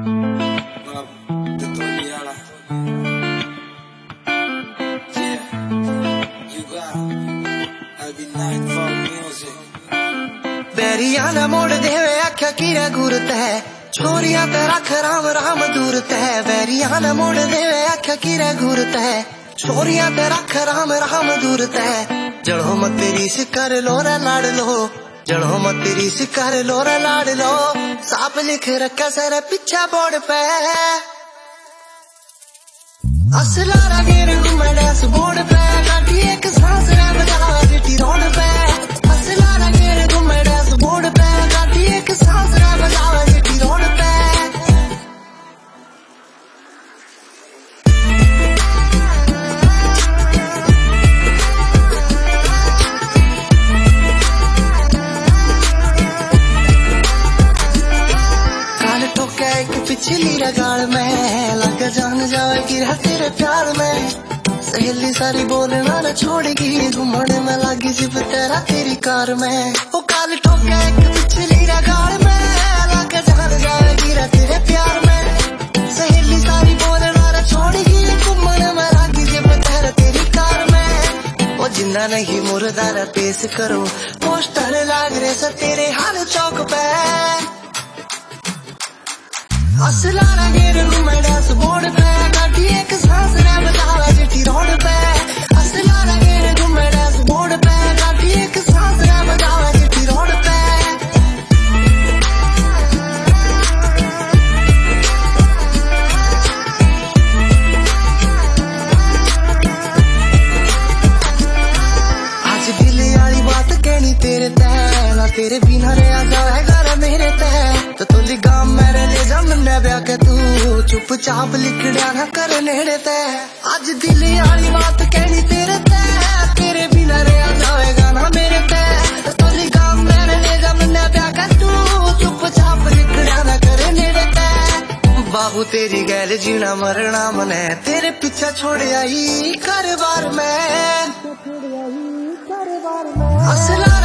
बैरिया न मोड़ देवे आख्या कीरा गुरत है छोरिया ते रख राम राम दूरत है। बैरिया न मोड़ देवे आख्या कीरा गुरत है छोरिया ते रख राम राम दूरत है। जड़ो मत तेरी सिकर लोरा लाड़ लो, जड़ो मत तेरी सिकर लोरा लाड़ लो। साफ लिख रखा सर पीछा बोर्ड पे असलारा गेर घूमे डैस बोर्ड पे काटी एक सांस रे बजा जिटी रोड पे। असलारा गेर घूमे डैस बोर्ड पे काटी एक सांस रे बजा जिटी रोड पे। काल ठोके एक पिछली रगाड़ में लग जान जाएगी तेरे प्यार में। सहेली सारी बोलना न छोड़ेगी घूमने में लगी जिप तेरा तेरी कार में। वो काल ठोके एक पिछली रगाड़ में लग जान जाएगी तेरे प्यार में। सहेली सारी बोलना न छोड़ेगी घूमने में लगी जिप तेरा तेरी कार में। वो जिंदा नहीं मुर्दा पेश करो पोस्टर लाग रहे से तेरे हाल चौक पे। असलारा गेर घूमे डैस बोर्ड पे काटी एक सांस रे बजावा जिटी रोड पे। असलारा गेर घूमे डैस बोर्ड पे काटी एक सांस रे बजावा जिटी रोड पे। आज दिल वाली बात कहनी तेरे तय ना तेरे बिना रे आ जाए घर मेरे तय। तो तुली गाम मेरे ले जा मैंने ब्याह के तू चुपचाप लिखड़ा ना कर नेड़े ते। आज दिल वाली बात कहनी तेरे ते तेरे बिना रे आ जाएगा ना मेरे ते। तो तुली गाम मेरे ले जा मैंने ब्याह के तू चुपचाप लिखड़ा ना कर नेड़े ते। बाबू तेरी गैल जीना मरना मने तेरे पीछे छोड़ आई घर बार में। असला